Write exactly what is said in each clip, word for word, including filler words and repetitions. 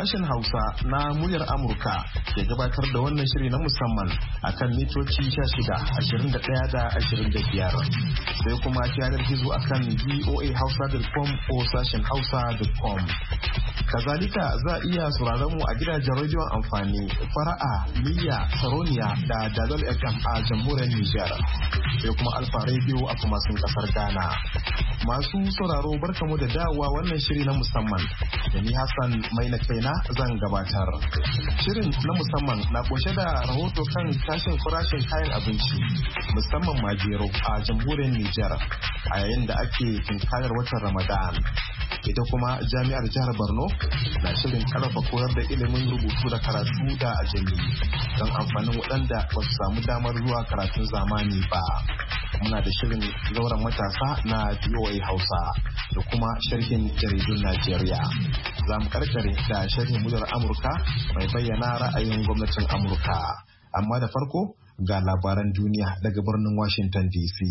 Sashen Hausa na muryar Amurka ke gabatar da wannan shiri na musamman akan mitoci sha shida, ashirin da ɗaya da ashirin da biyar. Sai kuma yanar gizo akan voa hausa dot com ko sashen hausa dot com. Kazalika za a iya sauraron mu a gidajen rediyon amfani Fara'a, Niyya, Saroniya da Dalol F M a jamhuriyar Nijar. Sai kuma Alfa Radio a kuma sun kasar Ghana. Masu sauraro barkamu da dawowa wannan shiri na musamman da ni Hassan mai na kaina zan gabatar. Shirin na musamman na kunshe da rahoto kan tashin farashin kayan abinci musamman magero a jamhuriyar Nijar a yayin da ake tunkarar watan Ramadan. Ita kuma jami'ar jihar Borno na shirin karfafa koyar da ilimin rubutu da karatu da ajami don amfanin waɗanda ba su samu damar zuwa karatun zamani ba. Muna da shirin zauren matasa na V O A Hausa da kuma sharhin jaridun Najeriya. Za mu karkare da sharhin muryar Amurka mai bayyana ra'ayin gwamnatin Amurka. Amma da farko ga labaran duniya daga birnin Washington D C.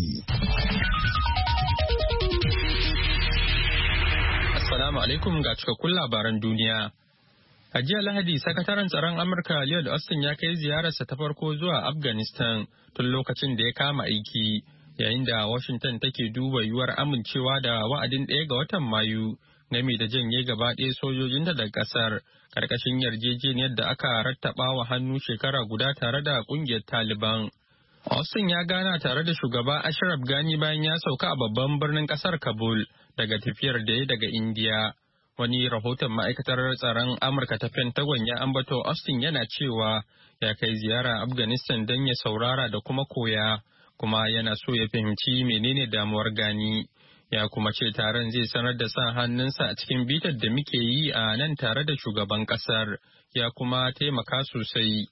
Assalamu alaikum ga cikakkun labaran duniya. A jiya Lahadi, sakataren tsaron Amurka Lloyd Austin ya kai ziyararsa ta farko zuwa Afghanistan tun lokacin da ya kama aiki, yayin da Washington take duba yiwuwar amincewa da wa'adin ɗaya ga watan Mayu game da janye gaba ɗaya sojojinta daga ƙasar, ƙarƙashin yarjejeniyar da aka rattaba wa hannu shekara guda tare da ƙungiyar Taliban. Austin ya gana tare da shugaba Ashraf Ghani bayan ya sauka a babban birnin ƙasar Kabul daga tafiyar da ya daga Indiya. Wani rahoton ma'aikatar tsaron Amurka ta Pentagon ya ambato Austin yana cewa ya kai ziyara Afghanistan don ya saurara da kuma koya, kuma yana so ya fahimci menene damuwar Ghani. Ya kuma ce taron zai sanar da sa hannunsa a cikin bitar da muke yi a nan tare da shugaban kasar, ya kuma taimaka sosai.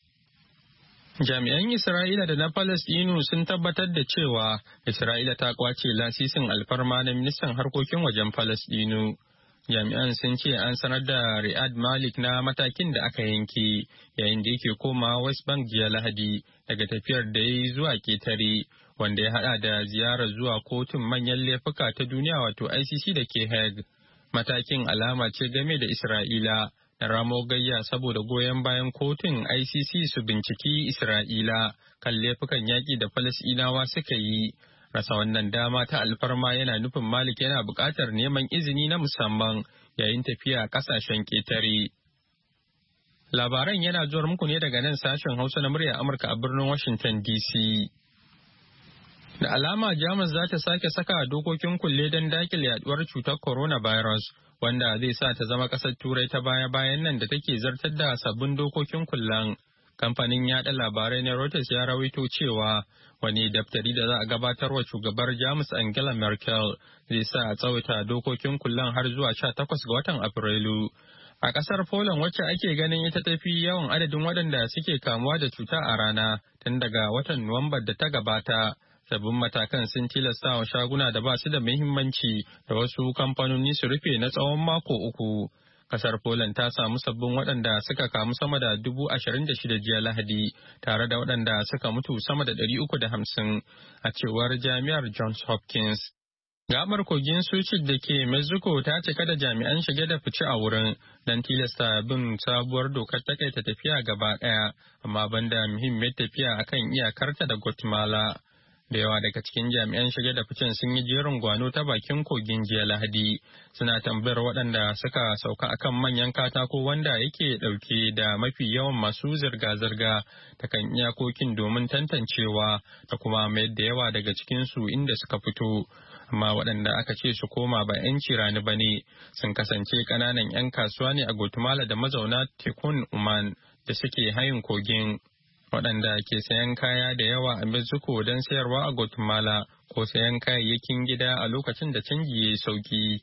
Jami'an Isra'ila da na Falasɗinu sun tabbatar da cewa Isra'ila ta kwace lasisin alfarma na ministan harkokin wajen Falasɗinu. Jami'an sun ce an sanar da Riyad Malik na matakin da aka yanke yayin da yake koma West Bank jiya Lahadi daga tafiyar da ya yi zuwa ketare, wanda ya hada da ziyarar zuwa kotun manyan laifuka ta duniya wato I C C da ke Hague. Matakin alama ce game da Isra'ila na ramo gayya saboda goyon bayan kotun I C C su binciki Isra'ila kan laifukan yaƙi da Falasɗinawa suka yi. Rasa wannan dama ta alfarma yana nufin Malik yana buƙatar neman izini na musamman yayin tafiya ƙasashen ƙetare. Labaran yana zuwar muku ne daga nan sashen Hausa na murya Amurka a birnin Washington D C. Da alama Jamus za ta sake saka dokokin kulle don dakile yaduwar cutar coronavirus, wanda zai sa ta zama ƙasar Turai ta baya-bayan nan da take zartar da sabbin dokokin kullen. Kamfanin yaɗa labarai na Reuters ya rawaito cewa wani daftari da za a gabatar wa shugabar Jamus Angela Merkel zai sa a tsawaita dokokin kullen har zuwa sha takwas ga watan Afrilu. A ƙasar Poland wacce ake ganin ita tafi yawan adadin waɗanda suke kamuwa da cuta a rana tun daga watan Nuwambar da ta gabata. Sabbin matakan sun tilasta wa shaguna da ba su da muhimmanci da wasu kamfanoni su rufe na tsawon mako uku. Kasar Poland ta samu sabbin waɗanda suka kamu sama da dubu ashirin da shida jiya Lahadi, tare da waɗanda suka mutu sama da ɗari uku da hamsin, a cewar jami'ar Johns Hopkins. Gabar kogin Suchit da ke Mexico ta cika da jami'an shige da fice a wurin don tilasta bin sabuwar dokar takaita tafiya gaba ɗaya, amma banda muhimmiyar tafiya akan iyakarta da Guatemala. Da yawa daga cikin jami'an shige da ficen sun yi jerin gwano ta bakin kogin jiya Lahadi, suna tambayar waɗanda suka sauka akan manyan katako wanda yake ɗauke da mafi yawan masu zirga-zirga ta kan iyakokin domin tantancewa da kuma mayar da yawa daga cikinsu inda suka fito. Amma waɗanda aka ce su koma ba 'yanci rani ba ne sun kasance ƙananan 'yan kasuwa ne a Guatemala da mazauna tekun Oman da suke hayin kogin. Waɗanda ke sayan kaya da yawa a Mexico don sayarwa a Guatemala ko sayan kayayyakin gida a lokacin da canji ya yi sauki.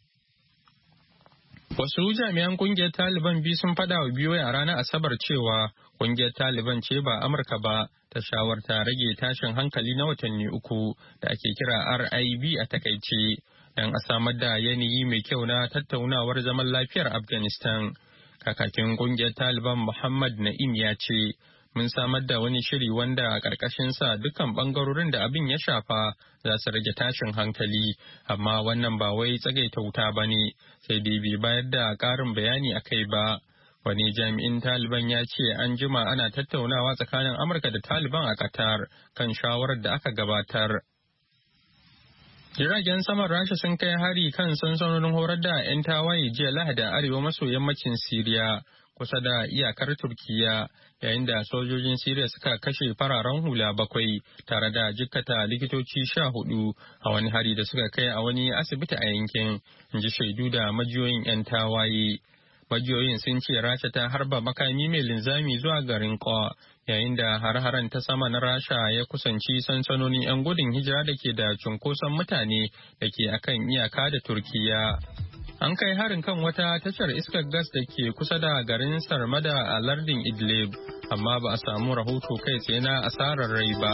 Wasu jami'an kungiyar Taliban biyu sun faɗa wa biyoyi a ranar Asabar cewa kungiyar Taliban ce ba Amurka ba ta shawarta rage tashin hankali na watanni uku da ake kira R I B a takaice don a samar da yanayi mai kyau na tattaunawar zaman lafiyar Afghanistan. Kakakin kungiyar Taliban Muhammad Na'im ya ce, mun samar da wani shiri wanda a ƙarƙashinsa dukkan ɓangarorin da abin ya shafa za su rage tashin hankali, amma wannan ba wai tsagaita wuta ba ne, sai dai bai bayar da ƙarin bayani a kai ba. Wani jami'in Taliban ya ce an jima ana tattaunawa tsakanin Amurka da Taliban a Qatar kan shawarar da aka gabatar. Jiragen saman Rasha sun kai hari kan sansanonin horar da 'yan tawaye jiya Lahadi a arewa maso yammacin Siriya kusa da iyakar Turkiyya, yayin da sojojin Siriya suka kashe fararen hula bakwai tare da jikkata likitoci sha hudu a wani hari da suka kai a wani asibiti a yankin, in ji shaidu da majiyoyin 'yan tawaye. Majiyoyin sun ce Rasha ta harba makami mai linzami zuwa garin Qaw, yayin da har-haren ta sama na Rasha ya kusanci sansanonin 'yan gudun hijira da ke da cunkoson mutane da ke akan iyaka da Turkiyya. An kai harin kan wata tashar iskar gas da ke kusa da garin Sarmada a lardin Idlib, amma ba a samu rahoto kai tsaye na asarar rai ba.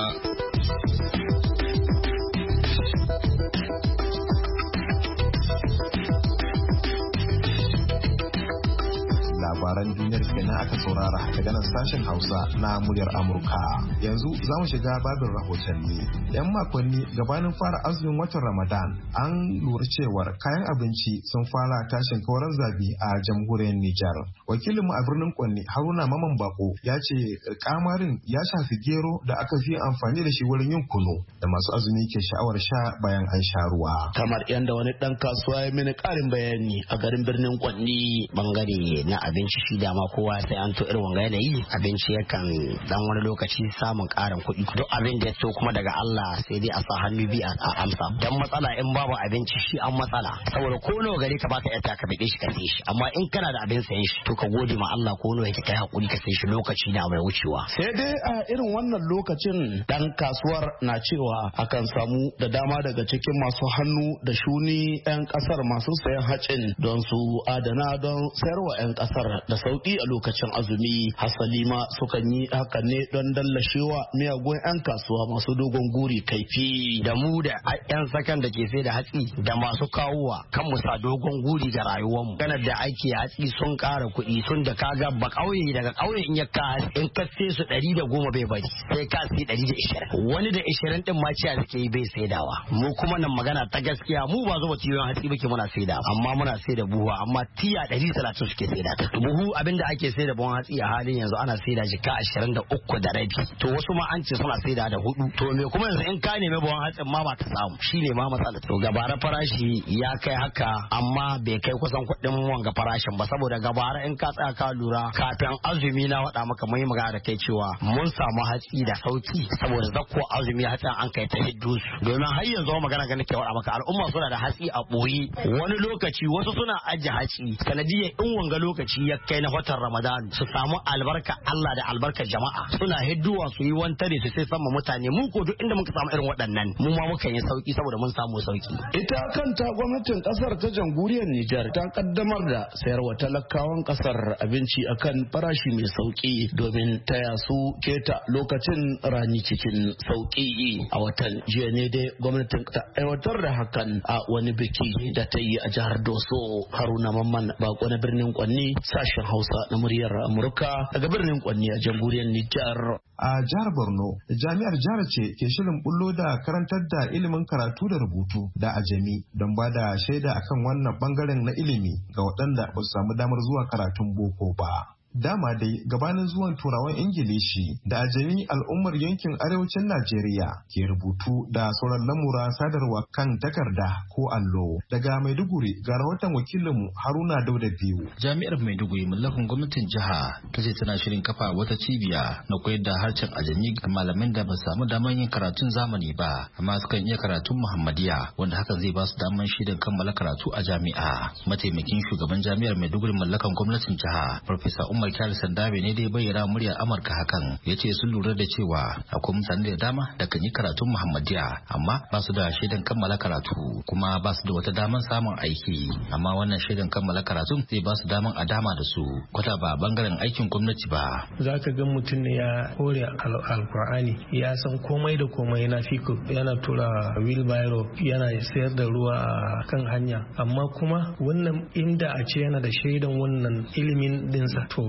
Labaran duniyar kenan aka saurara daga nan sashen Hausa na muryar Amurka. Yanzu za mu shiga babin rahotanni. Yan makonni gabanin fara azumin watan Ramadan, an lura cewar kayan abinci sun fara tashin kauran zabi a jamhuriyar Nijar. Wakilinmu a birnin Kwanni, Haruna Maman Bako, ya ce kamarin ya shafi gero da aka fi amfani da shi wurin yin kunu da masu azumi ke sha'awar sha bayan an sha ruwa. Kamar yadda wani dan kasuwa ya mini karin bayani a garin birnin Kwanni, bangare na abinci shi dama kowa sai an to irin wanga yanayi abinci yakan dan wani lokaci samun karin kuɗi, duk abin da ya so kuma daga Allah sai dai a sa hannu bi a amsa. Dan matsala in babu abinci shi an matsala, saboda ko nawa gari ka baka yata ka bide shi ka sai shi, amma in kana da abin sayen shi to ka gode ma Allah ko nawa yake kai hakuri ka sai shi, lokaci na mai wucewa. Sai dai a irin wannan lokacin dan kasuwar na cewa akan samu da dama daga cikin masu hannu da shuni 'yan kasar masu sayan hacin don su adana don sayarwa 'yan kasar da sauki a lokacin azumi. Hasali ma sukan yi hakan ne don dallashewa miyagun 'yan kasuwa masu dogon guri kaifi. Da mu da 'yan sakan da ke sai da hatsi da masu kawowa kan mu sa dogon guri ga rayuwarmu. Ganar da ake hatsi sun kara kuɗi, sun da kaga ba kauye daga kauye in ya ka in ka sai su ɗari da goma bai bari sai ka sai ɗari da ishirin, wani da ishirin din ma ciya suke yi bai saidawa. Mu kuma nan magana ta gaskiya mu ba zuba tiyon hatsi muke muna saida, amma muna saida buhu, amma tiya ɗari talatin suke saida ta. Buhu abinda ake saida buhun hatsi a halin yanzu ana saida jika ashirin da uku da rabi, to wasu ma an ce suna saida da hudu. To me kuma yanzu in ka nemi buhun hatsin ma ba ta samu, shine ma matsala. To gabara farashi ya kai haka, amma bai kai kusan kuɗin wanga farashin ba, saboda gabara in ka tsaya ka lura kafin azumi na waɗa maka mai magana da kai cewa mun samu hatsi da sauki, saboda zakko azumi hatsin an kai ta hiddu su. Domin har yanzu magana ga nake waɗa maka al'umma suna da hatsi a ɓoye, wani lokaci wasu suna ajiye hatsi sanadiyar in wanga lokaci ya kai na watan Ramadan su samu albarka Allah da albarkar jama'a, suna hidduwa su yi wantare su sai sama mutane. Mu ko duk inda muka samu irin waɗannan mu ma mukan yi sauki saboda mun samu sauki. Ita kanta gwamnatin kasar ta jamhuriyar Nijar ta kaddamar da sayarwa talakawan kasar abinci akan farashi mai sauki domin taya su keta lokacin rani cikin sauki. A watan jiya ne dai gwamnatin ta aiwatar da hakan a wani biki da ta yi a jihar Doso. Haruna Mamman Bako na birnin Kwanni, sashen Hausa na muryar Amurka daga birnin Kwanni a jamhuriyar Nijar. A jihar Borno, jami'ar jihar ce ke shirin bullo da karantar da ilimin karatu da rubutu da ajami don ba da shaida akan wannan bangaren na ilimi ga waɗanda ba su samu damar zuwa karatun boko ba. Dama dai gabanin zuwan turawan Ingilishi da ajami al'ummar yankin arewacin Najeriya ke rubutu da sauran lamura sadarwa kan takarda ko allo. Daga Maiduguri ga rahoton wakilinmu Haruna Dauda biyu. Jami'ar Maiduguri mallakin gwamnatin jiha ta ce tana shirin kafa wata cibiya na koyar da harshen ajami ga malamin da ba samu damar yin karatun zamani ba, amma sukan iya karatun Muhammadiya, wanda hakan zai ba su damar shirin kammala karatu a jami'a. Mataimakin shugaban jami'ar Maiduguri mallakan gwamnatin jiha, Farfesa Umar Kyari Sandabe ne da ya bayyana muryar Amurka hakan, ya ce sun lura da cewa akwai mutane da dama da kan yi karatun Muhammadiya amma ba su da shaidan kammala karatu, kuma ba su da wata damar samun aiki, amma wannan shaidan kammala karatun zai ba su damar a dama da su kwata ba bangaren aikin gwamnati ba. Za ka ga mutum ne ya hore alkur'ani, ya san komai da komai na fiko, yana tura wheelbarrow, yana sayar da ruwa a kan hanya, amma kuma wannan inda a ce yana da shaidan wannan ilimin dinsa to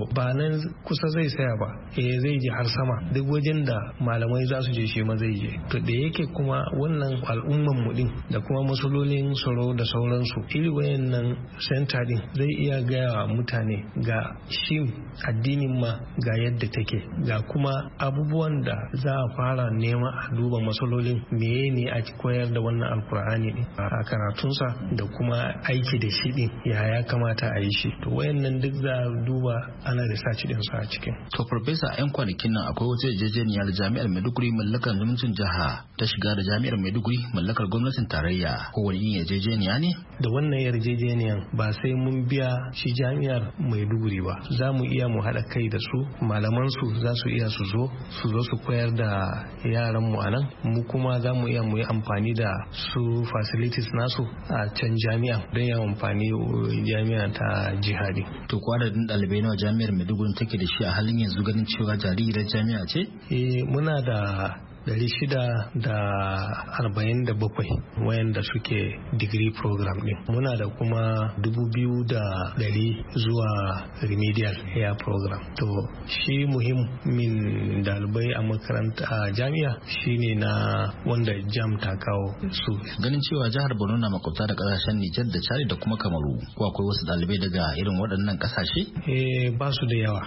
ba nan kusa zai saya ba, eh zai je har sama, duk wajen da malamai za su je shi ma zai je. To da yake kuma wannan al'umman mu din da kuma masalolin tsaro da sauransu, iri wayannan center din zai iya gaya wa mutane ga shi addinin ma ga yadda take, ga kuma abubuwan da za a fara nema a duba masalolin meye ne a koyar da wannan alkur'ani din a karatunsa da kuma aiki da shi din ya ya kamata a yi shi. To wayannan duk za a duba ana research din su a cikin. To Farfesa, yan kwanakin nan akwai wata yarjejeniya da jami'ar Maiduguri mallakar gwamnatin jiha ta shiga da jami'ar Maiduguri mallakar gwamnatin tarayya, ko wani yin yarjejeniya ne? Da wannan yarjejeniyan ba sai mun biya shi jami'ar Maiduguri ba, za mu iya mu haɗa kai da su, malaman su za su iya su zo su zo su koyar da yaran mu anan, mu kuma za mu iya mu yi amfani da su facilities nasu a can jami'a don ya amfani jami'a ta jihadi. To ko adadin ɗalibai nawa jami'ar Maiduguri take da shi a halin yanzu, ganin cewa jarirar jami'a ce? Eh muna da dari shida da arba'in da bakwai wayanda suke degree program din, muna da kuma dubu biyu da dari zuwa remedial year program. To shi muhimmin dalibai a makaranta a jami'a shine na wanda jam ta kawo su. Ganin cewa jihar Borno na makwabta da kasashen Nijar da Chad da kuma Kamaru, ko akwai wasu dalibai daga irin waɗannan kasashe? Eh ba su da yawa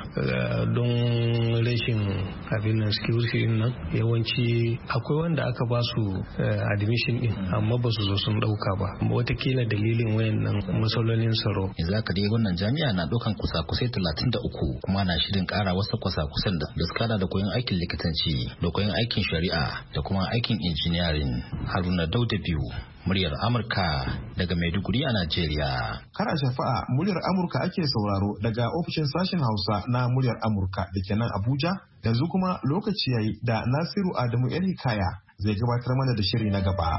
don rashin abin nan security din nan, yawanci akwai wanda aka ba su admission din amma ba su zo sun dauka ba, watakila dalilin wayannan matsalolin tsaro. Yanzu aka dai wannan jami'a na daukan kusa-kusai talatin da uku kuma na shirin kara wasu kusa-kusan da suka da koyon aikin likitanci da koyon aikin shari'a da kuma aikin engineering. Haruna Dauda biyu, muryar Amurka daga Maiduguri a Najeriya. Kar a shafa'a, muryar Amurka ake sauraro daga ofishin sashen Hausa na muryar Amurka da ke nan Abuja. Yanzu kuma lokaci yayi da Nasiru Adamu Yar Hikaya zai gabatar mana da shiri na gaba.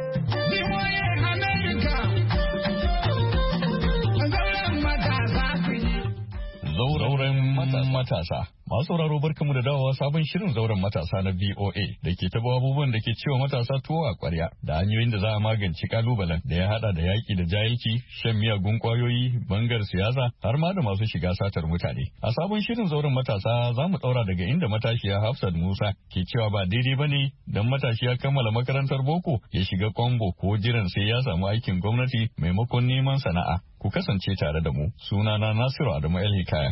Zauren matasa. Masu sauraro barkamu da dawowa sabon shirin zauren matasa na V O A da ke taba abubuwan da ke cewa matasa tuwo a kwarya da hanyoyin da za a magance kalubalen da ya hada da yaki da jahilci, shan miyagun kwayoyi, bangar siyasa har ma da masu shiga satar mutane. A sabon shirin zauren matasa za mu daura daga inda matashiya Hafsat Musa ke cewa ba daidai ba ne don matashi ya kammala makarantar boko ya shiga kwambo ko jiran sai ya samu aikin gwamnati maimakon neman sana'a. Ku kasance tare da mu. Sunana Nasiru Adamu El Hikaya.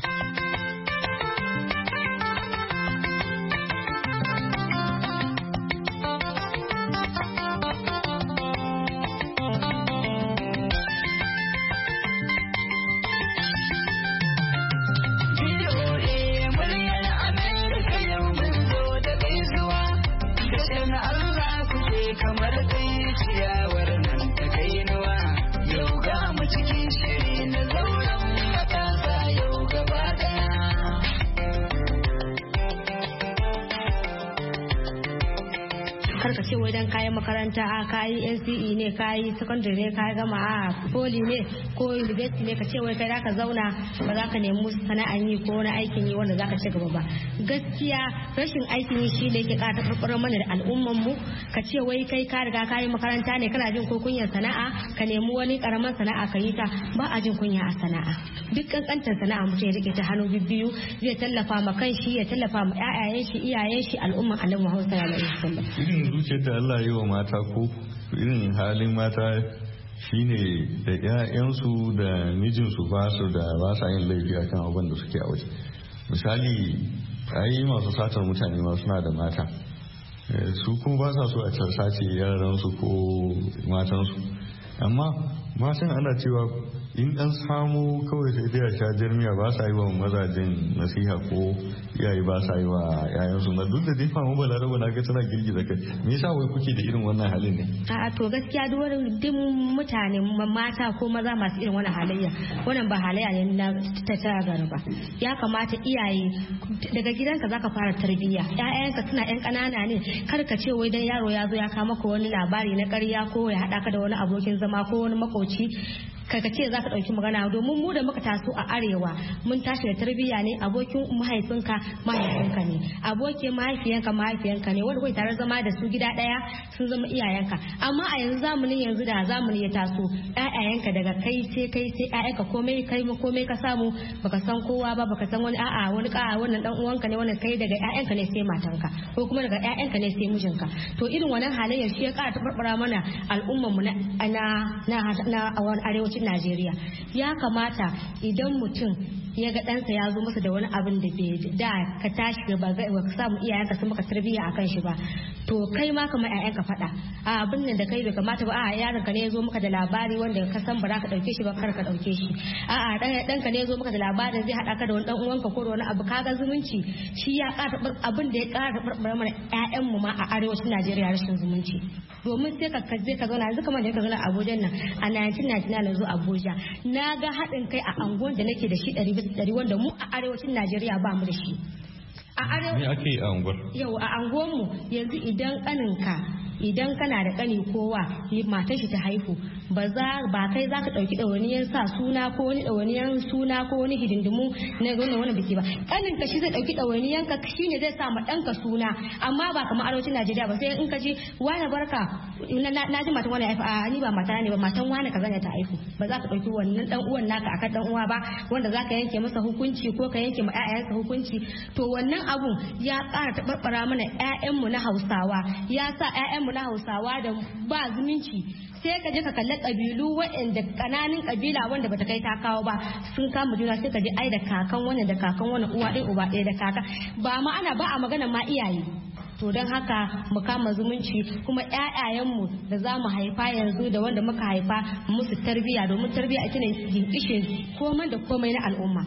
karka ce wai dan kayan makaranta a kayi N C E ne kayi secondary ne kayi gama a poli ne ko university ne ka ce wai kai zaka zauna ba za ka nemi sana'an yi ko wani aikin yi wanda zaka ci gaba ba. Gaskiya rashin aikin yi shi ne yake ƙara farfarar mana da al'umman mu. Ka ce wai kai ka riga kayi makaranta ne kana jin ko kunyar sana'a ka nemi wani karaman sana'a ka yi ta, ba a jin kunya a sana'a. Duk kankantar sana'a mutum ya rike ta hannu biyu zai tallafa ma kan shi ya tallafa ma ƴaƴayen shi iyayen shi al'umman Annabi Muhammad sallallahu alaihi wasallam. Irin zuciyar da Allah ya yi wa mata ko irin halin mata shine da ƴaƴansu da mijinsu ba su da ba sa yin laifi akan abin da suke a waje. Misali ai masu satar mutane ma suna da mata, su kuma ba sa so a sace yaransu ko matansu, amma matan ana cewa in an samu kawai sai dai a sha jarmiya, ba sa yi wa mazajen nasiha ko iyaye ba sa yi wa yayansu na duk da dai famu balaraba na ga tana girgiza kai. Me yasa wai kuke da irin wannan halin ne? A to gaskiya duk wani duk mutane mata ko maza masu irin wannan halayya wannan ba halayya ne na ta ta ba. Ya kamata iyaye daga gidanka zaka fara tarbiyya. Ƴaƴanka suna ƴan ƙanana ne, kar ka ce wai dan yaro ya zo ya kawo maka wani labari na ƙarya ko ya haɗa ka da wani abokin zama ko wani makoci kaga ce za ka ɗauki magana domin mu da muka taso a arewa mun tashi da tarbiyya ne abokin mahaifinka mahaifinka ne abokin mahaifiyanka mahaifiyanka ne wanda kai tare zama da su gida ɗaya sun zama iyayenka amma a yanzu zamanin yanzu da zamani ya taso ƴaƴayenka daga kai sai kai sai ƴaƴanka komai kai komai ka samu baka san kowa ba baka san wani a'a wani ka wannan dan uwanka ne wannan kai daga ƴaƴanka ne sai matanka ko kuma daga ƴaƴanka ne sai mijinka to irin wannan halayyar shi ya ƙara tabarbara mana al'ummar mu na na na arewacin Najeriya ya kamata idan mutum ya ga ɗansa ya zo masa da wani abin da bai da ka tashi ba ka samu iyayenka sun maka tarbiyya akan shi ba to kai ma kamar ƴaƴanka faɗa a abin nan da kai bai kamata ba a yaron ka ne ya zo maka da labari wanda ka san ba za ka ɗauke shi ba kar ka ɗauke shi a a ɗan ka ne ya zo maka da labarin zai haɗa ka da wani ɗan uwanka ko da wani abu kaga zumunci shi ya ƙara abin da ya ƙara taɓarɓara mana ƴaƴan mu ma a arewacin Najeriya rashin zumunci domin sai ka kaje ka zauna yanzu kamar da ka zauna a Abuja nan a nineteen ninety-nine na zo Abuja na ga haɗin kai a anguwan da nake da shi ɗari dari wanda mu a arewacin Najeriya ba mu da shi. A arewa me ake a anguwar? Yau a anguwar mu yanzu idan kaninka idan kana da kani kowa matar shi ta haihu ba za ba kai zaka dauki dawaniyar sa suna ko wani dawaniyar suna ko wani hidindimu na wannan wannan biki ba kanin ka shi zai dauki dawaniyar ka shine zai sa ma danka suna amma ba kamar arewacin Najeriya ba sai in ka je wani barka na ji matan wani a ni ba mata ne ba matan wani kaza ne ta haihu ba za ka dauki wannan dan uwan naka akan dan uwa ba wanda zaka yanke masa hukunci ko ka yanke ma ƴaƴansa hukunci to wannan abun ya ƙara tabarbara mana ƴaƴanmu na Hausawa ya sa ƴaƴan mu na Hausawa da ba zumunci sai ka je ka kalli kabilu waɗanda kananan kabila wanda bata kai ta kawo ba sun kama juna sai ka je ai da kakan wannan da kakan wannan uwa ɗaya uba ɗaya da kaka ba ma ana ba a magana ma iyaye to don haka mu kama zumunci kuma ƴaƴayenmu da za mu haifa yanzu da wanda muka haifa musu tarbiyya domin tarbiyya ita ne ginkishin komai da komai na al'umma.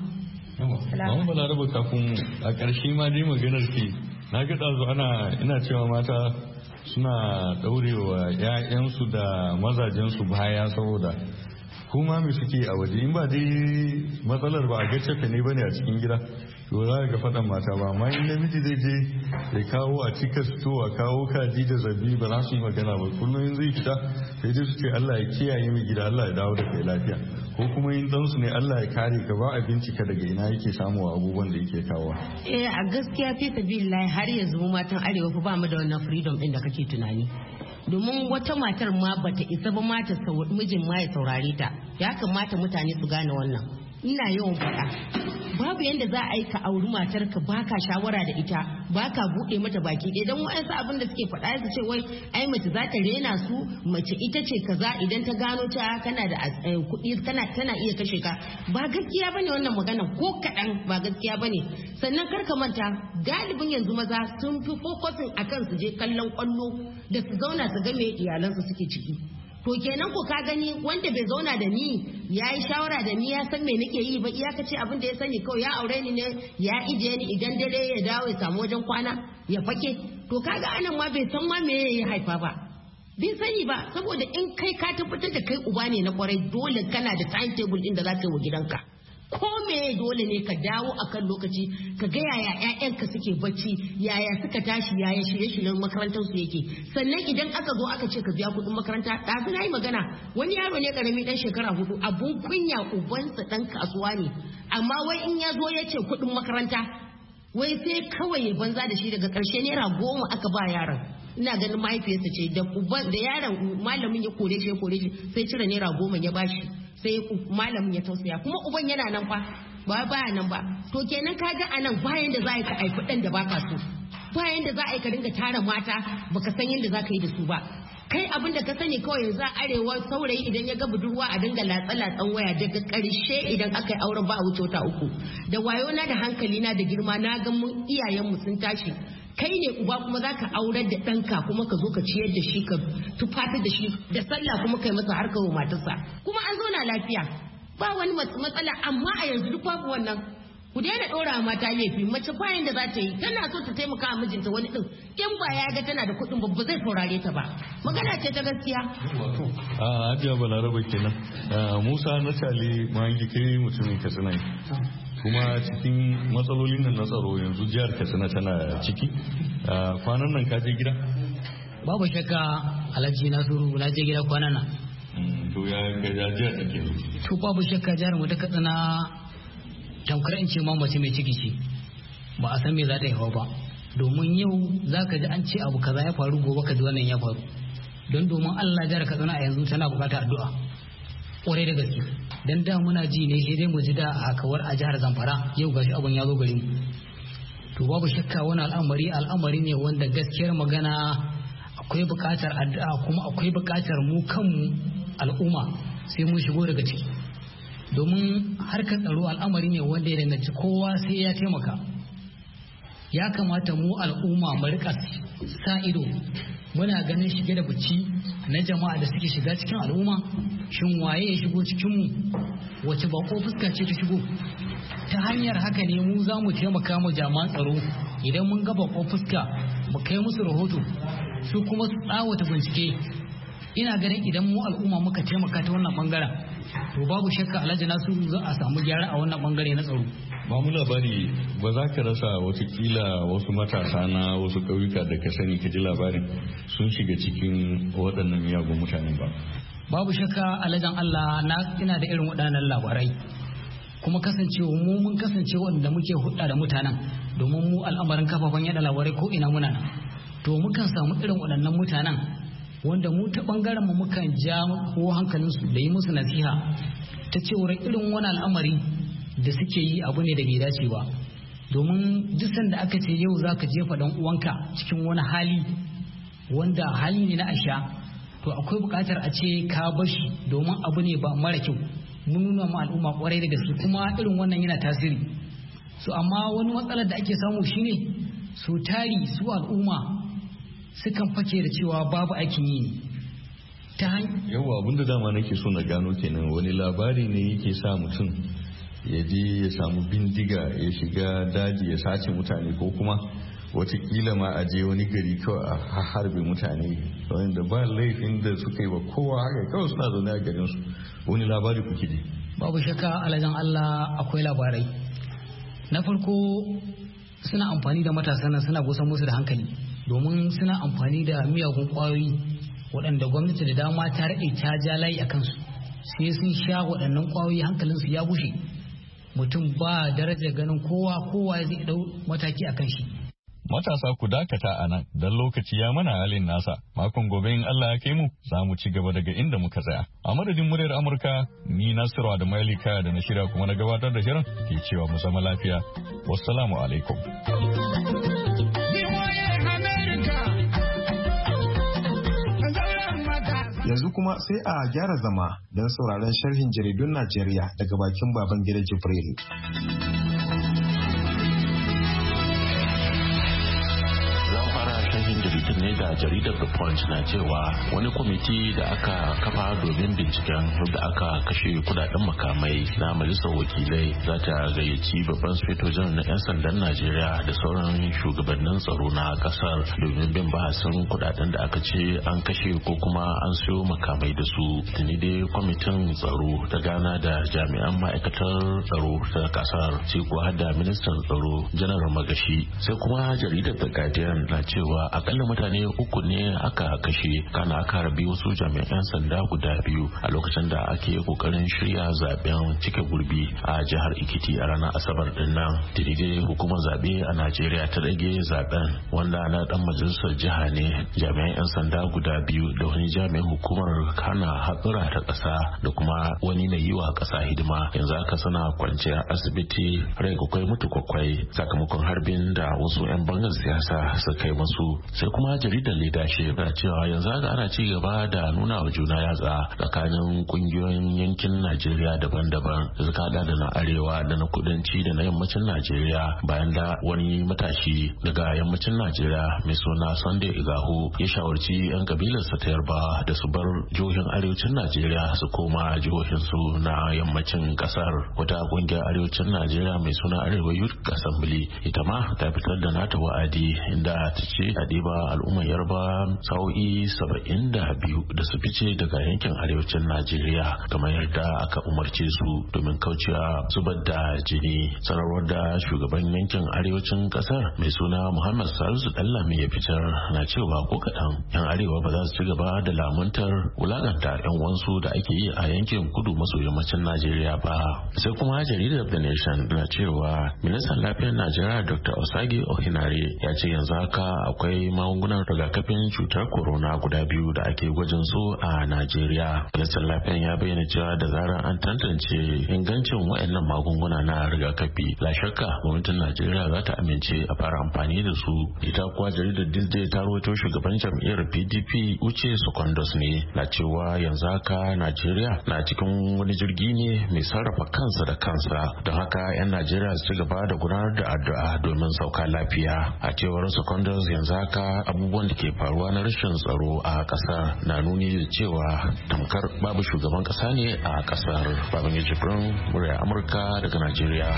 Mamu Balaraba kafin a ƙarshe ma dai maganar ke na ga ɗazu ana ina cewa mata suna ɗaurewa 'ya'yansu da mazajensu baya saboda kuma me suke a waje in ba dai matsalar ba a ga cefa ne bane a cikin gida to za ga faɗan mata ba amma in namiji zai je ya kawo a cika sto a kawo kaji da zabi ba za su yi magana ba kullum in zai fita sai dai su ce Allah ya kiyaye mai gida Allah ya dawo da kai lafiya ko kuma in dan su ne Allah ya kare ka ba a bincika daga ina yake samu abubuwan da yake kawo eh a gaskiya fi sabilillahi har yanzu mu matan arewa fa ba mu da wannan freedom din da kake tunani domin wata matar ma bata isa ba mata mijin ma ya saurare ta ya kamata mutane su gane wannan ina yawan faɗa babu yanda za a yi ka auri matar ka baka shawara da ita baka buɗe mata baki ɗaya don wa'ansu abin da suke faɗa su ce wai ai mace za ta rena su mace ita ce kaza idan ta gano ta kana da kuɗi kana tana iya kashe ka ba gaskiya bane wannan magana ko kaɗan ba gaskiya bane sannan kar ka manta galibin yanzu maza sun fi focusing akan su je kallon kwallo da su zauna su ga me iyalansu suke ciki to kenan ko ka gani wanda bai zauna da ni ya yi shawara da ni ya san me nake yi ba iyakace abin da ya sani kawai ya aure ni ne ya ije ni idan dare ya dawo ya samu wajen kwana ya fake to kaga anan ma bai san ma me ya haifa ba bai sani ba saboda in kai ka tabbatar da kai uba ne na kwarai dole kana da timetable din da za ka yi wa gidanka ko me dole ne ka dawo akan lokaci ka ga yaya ƴaƴanka suke bacci yaya suka tashi yaya shirye-shiryen makarantar su yake sannan idan aka zo aka ce ka biya kuɗin makaranta ɗazu na yi magana wani yaro ne karami ɗan shekara hudu abun kunya ubansa ɗan kasuwa ne amma wai in ya zo ya ce kuɗin makaranta wai sai kawai ya banza da shi daga ƙarshe naira goma aka ba yaron ina ganin mahaifiyarsa ce da uban da yaron malamin ya kore shi ya kore shi sai cire naira goma ya bashi sai malamin ya tausaya kuma uban yana nan fa ba baya nan ba to kenan kaga anan bayan da za ka aifi dan da baka so bayan da za a yi ka dinga tara mata baka san yadda za ka yi da su ba kai abin da ka sani kawai yanzu a arewa saurayi idan ya ga budurwa a dinga latsa-latsan waya daga karshe idan aka yi auren ba a wuce wata uku da wayo na da hankali na da girma na ga mun iyayenmu sun tashi kai ne uba kuma za ka aurar da ɗanka kuma ka zo ka ciyar da shi ka tufatar da shi da sallah kuma kai masa harkar wa matarsa kuma an zauna lafiya ba wani matsala amma a yanzu duk babu wannan ku daina ɗora mata laifi mace bayan da za ta yi tana so ta taimaka a mijinta wani ɗin in ba ya ga tana da kuɗin ba zai saurare ta ba magana ce ta gaskiya. a hajiya balaraba kenan musa na tali mahangi kai mutumin katsina kuma cikin matsalolin nan na tsaro yanzu jihar katsina tana ciki kwanan nan ka je gida babu shakka alhaji nasiru na je gida kwanan nan to to ya ga jihar take to babu shakka jihar mu ta Katsina tamkar in ce ma mace mai ciki ce ba a san me za ta yi ba domin yau za ka ji an ce abu kaza ya faru gobe ka ji wannan ya faru don domin Allah jihar Katsina a yanzu tana bukatar addu'a kwarai da gaske dan da muna ji ne sai dai mu ji da a kawar a jihar Zamfara yau gashi abun ya zo gare mu to babu shakka wani al'amari al'amari ne wanda gaskiyar magana akwai bukatar addu'a kuma akwai bukatar mu kanmu al'umma sai mun shigo daga ciki domin harkar tsaro al'amari ne wanda ya danganci kowa sai ya taimaka ya kamata mu al'umma mu rika sa ido muna ganin shige da buci na jama'a da suke shiga cikin al'umma shin waye ya shigo cikin mu wace bako fuska ce ta shigo ta hanyar haka ne mu za mu taimaka mu jami'an tsaro idan mun ga bako fuska mu kai musu rahoto su kuma su tsawata bincike ina ganin idan mu al'umma muka taimaka ta wannan bangaren to babu shakka alhaji nasu za a samu gyara a wannan bangare na tsaro ba mu labari ba za ka rasa watakila wasu matasa na wasu ƙauyuka da ka sani ka ji labarin sun shiga cikin waɗannan miyagun mutanen ba babu shakka alhajin Allah na ina da irin waɗannan labarai kuma kasancewa mu mun kasance wanda muke hudda da mutanen domin mu al'amarin kafafen yada labarai ko ina muna nan to mukan samu irin waɗannan mutanen wanda mu ta bangaren mu mukan ja ko hankalinsu da yi musu nasiha ta cewar irin wani al'amari da suke yi abu ne da bai dace ba domin duk sanda aka ce yau zaka jefa dan uwanka cikin wani hali wanda hali ne na asha to akwai buƙatar a ce ka bashi domin abu ne ba mara kyau mun nuna ma al'umma kwarai da gaske kuma irin wannan yana tasiri so amma wani matsalar da ake samu shine su tari su al'umma sukan fake da cewa babu aikin yi ne ta hanyar yawa abinda dama nake so na gano kenan wani labari ne yake sa mutum ya je ya samu bindiga ya shiga daji ya sace mutane ko kuma watakila ma a je wani gari kawai a harbe mutane wanda ba laifin da suka yi wa kowa haka kawai suna zaune a garinsu wani labari kuke ji babu shakka alajan Allah akwai labarai na farko suna amfani da matasan suna gusan musu da hankali domin suna amfani da miyagun kwayoyi waɗanda gwamnati da dama ta rade ta ja layi a kansu sai sun sha waɗannan kwayoyi hankalinsu ya bushe mutum ba darajar ganin kowa kowa zai dau mataki a kan shi matasa ku dakata a nan don lokaci ya mana halin nasa makon gobe in Allah ya kai mu za mu ci gaba daga inda muka tsaya a madadin muryar Amurka ni Nasiru da Mailika da na shirya kuma na gabatar da shirin ke cewa mu zama lafiya wassalamu alaikum yanzu kuma sai a gyara zama don sauraron sharhin jaridun Najeriya daga bakin baban gida Jibril. jaridun ne da jaridar The Punch na cewa wani kwamiti da aka kafa domin binciken yadda aka kashe kudaden makamai na majalisar wakilai za ta gayyaci babban sufetojin na 'yan sandan Najeriya da sauran shugabannin tsaro na kasar domin bin bahasin kudaden da aka ce an kashe ko kuma an siyo makamai da su. Tuni dai kwamitin tsaro ta gana da jami'an ma'aikatar tsaro ta kasar sai kuwa da ministan tsaro janar Magashi. Sai kuma jaridar The Guardian na cewa akalla mutane uku ne aka kashe kana aka rabi wasu jami'an sanda guda biyu a lokacin da ake kokarin shirya zaben cike gurbi a jihar Ekiti a ranar Asabar din nan. Daidai hukumar zabe a Najeriya ta rage zaben wanda na dan majalisar jiha ne jami'an 'yan sanda guda biyu da wani jami'in hukumar kana hatsura ta kasa da kuma wani mai yi wa kasa hidima yanzu aka sana kwanciya asibiti rai kwakwai mutu kwakwai sakamakon harbin da wasu 'yan bangar siyasa suka yi masu. Sai kuma jaridar leadership na cewa yanzu haka ana ci gaba da nuna wa juna yatsa tsakanin kungiyoyin yankin Najeriya daban-daban da suka hada da na arewa da na kudanci da na yammacin Najeriya bayan da wani matashi daga yammacin Najeriya mai suna Sunday Igaho ya shawarci 'yan kabilarsa ta Yarbawa da su bar jihohin arewacin Najeriya su koma jihohin su na yammacin kasar. Wata kungiyar arewacin Najeriya mai suna Arewa Youth Assembly ita ma ta fitar da nata wa'adi inda ta ce a diba al'ummar yarba sa'o'i saba'in da biyu da su fice daga yankin arewacin najeriya kamar yadda aka umarce su domin kaucewa zubar da jini. Sanarwar da shugaban yankin arewacin kasar mai suna muhammad salisu dallami ya fitar na cewa ko kaɗan yan arewa ba za su ci gaba da lamuntar wulakanta yan uwansu da ake yi a yankin kudu maso yammacin najeriya ba. Sai kuma jaridar the nation na cewa ministan lafiyar najeriya dr osage ohinare ya ce yanzu haka akwai magungunan rigakafin cutar corona guda biyu da ake gwajin su a najeriya. Ministan lafiyar ya bayyana cewa da zarar an tantance ingancin waɗannan magunguna na rigakafi la shakka gwamnatin najeriya za ta amince a fara amfani da su. Ita kuwa jaridar disney ta rawaito shugaban jam'iyyar pdp uche secondos ne na cewa yanzu haka najeriya na cikin wani jirgi ne mai sarrafa kansa da kansa, don haka 'yan najeriya su ci gaba da gudanar da addu'a domin sauka lafiya. A cewar secondos yanzu haka abubuwan da ke faruwa na rashin tsaro a kasar na nuni da cewa tamkar babu shugaban kasa ne a kasar. Babangida Jibrin, murya Amurka daga Najeriya.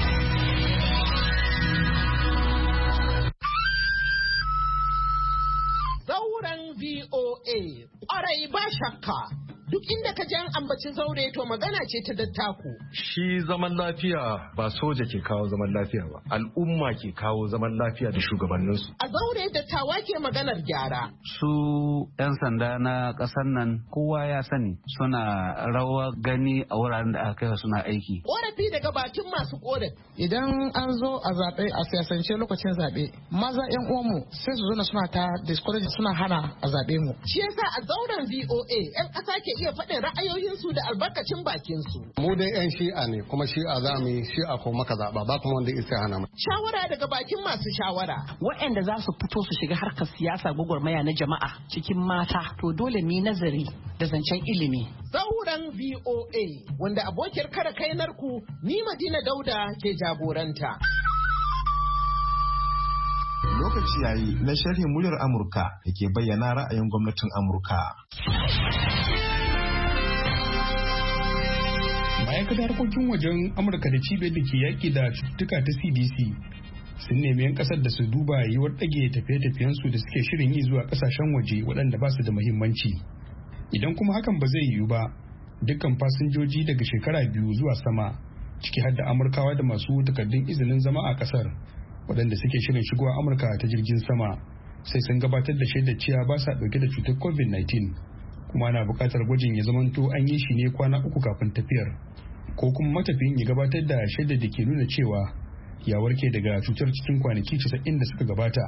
Zauren V O A, ƙwarai ba shakka. Duk inda ka ji an ambaci zaure to magana ce ta dattako. Shi zaman lafiya ba soja ke kawo zaman lafiya ba, al'umma ke kawo zaman lafiya da shugabanninsu. A zaure dattawa ke maganar gyara. Su 'yan sanda na ƙasar nan kowa ya sani suna rawa gani a wuraren da aka kai suna aiki. Ƙorafi daga bakin masu ƙorafi. Idan an zo a zaɓe a siyasance lokacin zaɓe, maza 'yan uwanmu sai su zo suna ta discourage suna hana a zaɓe mu. Shi yasa a zauren V O A 'yan ƙasa ke iya faɗin ra'ayoyinsu da albarkacin bakinsu. Mu dai 'yan shi'a ne kuma shi'a za mu yi shi'a ko maka zaɓa ba kuma wanda isa hana mu. Shawara daga bakin masu shawara. Waɗanda za su fito su shiga harkar siyasa gwagwarmaya na jama'a cikin mata to dole mu nazari da zancen ilimi. Zauren V O A wanda abokiyar kare kainarku ni Madina Dauda ke jagoranta. Lokaci yayi na sharhin muryar Amurka da ke bayyana ra'ayin gwamnatin Amurka. Ma'aikatar harkokin wajen Amurka da cibiyar da ke yaƙi da cututtuka ta C D C sun nemi 'yan ƙasar da su duba yiwuwar ɗage tafiye-tafiyensu da suke shirin yi zuwa ƙasashen waje waɗanda ba su da muhimmanci. Idan kuma hakan ba zai yiwu ba, dukkan fasinjoji daga shekara biyu zuwa sama, ciki har da Amurkawa da masu takardun izinin zama a ƙasar, waɗanda suke shirin shigowa Amurka ta jirgin sama, sai sun gabatar da shaidar cewa ba sa ɗauke da cutar covid nineteen. Kuma ana buƙatar gwajin ya zamanto an yi shi ne kwana uku kafin tafiyar, ko kuma matafiyin ya gabatar da shaidar da ke nuna cewa ya warke daga cutar cikin kwanaki casa'in da suka gabata.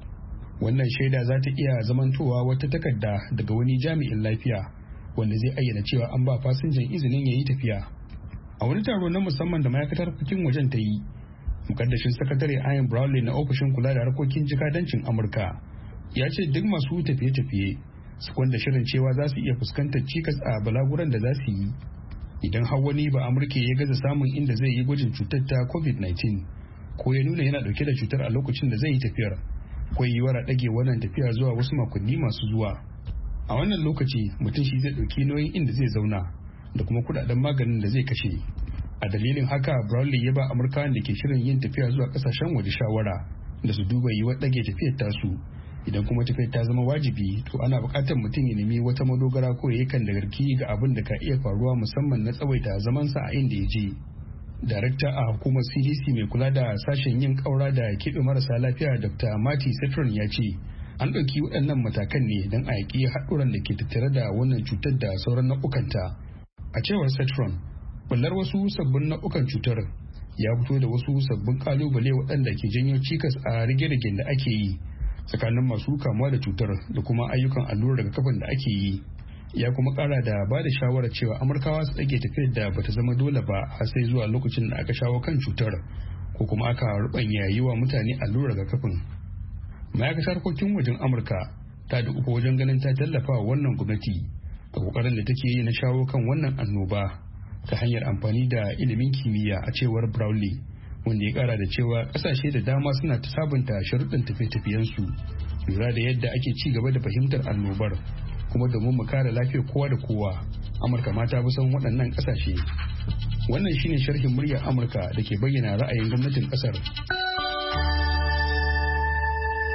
Wannan shaida za ta iya zamantowa wata takarda daga wani jami'in lafiya wanda zai ayyana cewa an ba fasinjan izinin ya yi tafiya. A wani taro na musamman da ma'aikatar harkokin wajen ta yi, mukaddashin sakatare Ian Brownlee na ofishin kula da harkokin jikadancin Amurka ya ce duk masu tafiye-tafiye su kwanda shirin cewa za su iya fuskantar cikas a balaguran da za su yi idan har wani ba Amurka ya gaza samun inda zai yi gwajin cutar ta covid nineteen ko ya nuna yana dauke da cutar a lokacin da zai yi tafiyar, akwai yiwuwar a ɗage wannan tafiya zuwa wasu makonni masu zuwa. A wannan lokaci mutum shi zai ɗauki nauyin inda zai zauna da kuma kuɗaɗen maganin da zai kashe. A dalilin haka Brownlee ya ba Amurkawan da ke shirin yin tafiya zuwa kasashen waje shawara da su duba yiwuwar ɗage tafiyar tasu. Idan kuma tafiyar ta zama wajibi to ana buƙatar mutum ya nemi wata madogara ko ya kan da garki ga abin da ka iya faruwa musamman na tsawaita zamansa a inda ya je. Darakta a hukumar C D C mai kula da sashen yin ƙaura da keɓe marasa lafiya Doctor Marty Citron ya ce an ɗauki waɗannan matakan ne don a yaƙi haɗuran da ke tattare da wannan cutar da sauran nau'ukanta. A cewar Citron, bullar wasu sabbin nau'ukan cutar ya fito da wasu sabbin kalubale waɗanda ke janyo cikas a rige-rigen da ake yi tsakanin masu kamuwa da cutar da kuma ayyukan allurar rigakafin da ake yi. Ya kuma ƙara da ba da shawarar cewa Amurkawa su ɗage tafiyar da bata zama dole ba har sai zuwa lokacin da aka shawo kan cutar ko kuma aka rubanya yi wa mutane allurar rigakafin. Ma'aikatar harkokin wajen Amurka ta da uku wajen ganin ta tallafa wa wannan gwamnati a kokarin da take yi na shawo kan wannan annoba ta hanyar amfani da ilimin kimiyya, a cewar Brownlee, wanda ya kara da cewa kasashe da dama suna ta sabunta sharuɗin tafiye-tafiyensu lura da yadda ake ci gaba da fahimtar annobar, kuma domin mu kare lafiyar kowa da kowa Amurka ma ta bi son waɗannan kasashe. Wannan shine sharhin muryar Amurka da ke bayyana ra'ayin gwamnatin ƙasar.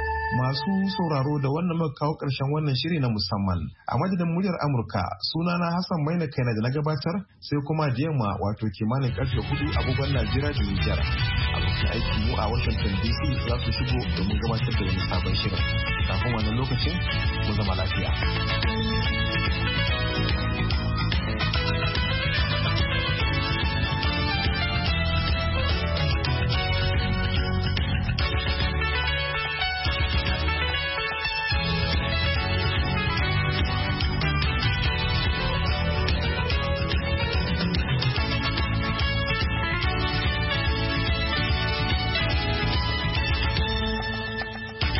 Masu sauraro da wannan muka kawo ƙarshen wannan shiri na musamman. A madadin muryar Amurka, sunana Hassan Maina kaina da na gabatar sai kuma da yamma wato kimanin karfe hudu agogon Najeriya da Nijar. Abokan aiki mu a Washington D C za su shigo domin gabatar da wani sabon shirin. Kafin wannan lokacin, mu zama lafiya.